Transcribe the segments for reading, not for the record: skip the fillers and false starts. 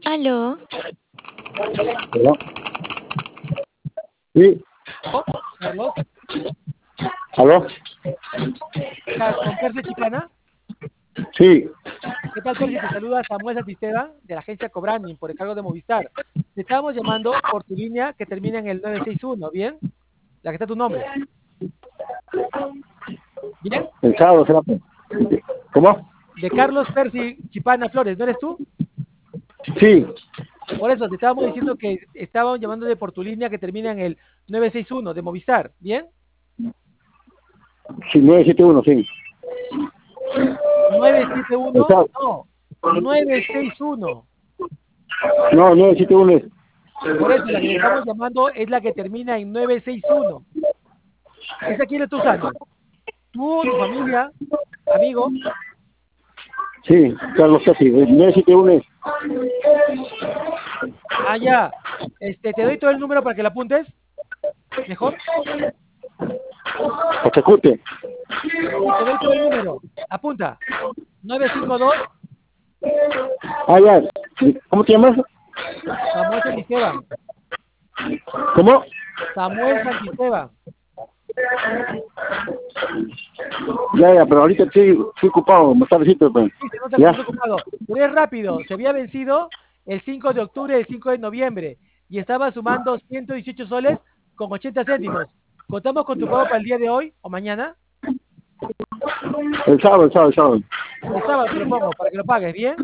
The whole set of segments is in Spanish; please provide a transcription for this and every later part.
Aló, ¿Verdad? Sí, Oh, Carlos, ¿aló? con Percy Chicana. Sí, ¿Qué tal, Percy? Te saluda Samuel Santisteban de la agencia Cobranding por el cargo de Movistar. Te estábamos llamando por tu línea que termina en el 961, ¿bien? La que está tu nombre. ¿Bien? el sábado será. ¿Cómo? De Carlos Percy Chipana Flores, ¿no eres tú? Sí, Por eso te estábamos diciendo que estábamos llamándote por tu línea que termina en el 961 de Movistar, ¿bien? sí, 971, sí. 971, El sábado. no, 961. No, 971 es. Por eso la que te estamos llamando es la que termina en 961. ¿Esa quién la está usando? ¿Tú, tu familia, amigo? Sí, Carlos Casi, 971 es. Ah, ya. Te doy todo el número para que la apuntes. ¿Mejor? Pachacute. Sí, te doy todo el número. Apunta. 952 Ah, ya. ¿Cómo te llamas? Samuel Santisteban. ¿Cómo? Samuel Santisteban. Ya, pero ahorita estoy ocupado, más tardecito, pues. Sí, se nota que Ya. estás ocupado. Pero es rápido. Se había vencido el 5 de octubre y el 5 de noviembre. Y estaba sumando 118 soles con 80 céntimos. ¿Contamos con tu pago para el día de hoy o mañana? El sábado, el sábado, el sábado. El sábado te lo pongo para que lo pagues, ¿bien?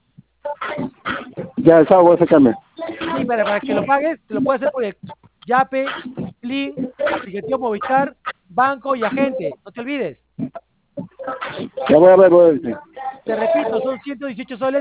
Ya, el sábado voy a sacarme. Sí, para que lo pagues, te lo puedes hacer por el Yape, Plin, aplicativo Movistar, banco y agente. No te olvides. Ya voy a ver, voy a ver. Te repito, son 118 soles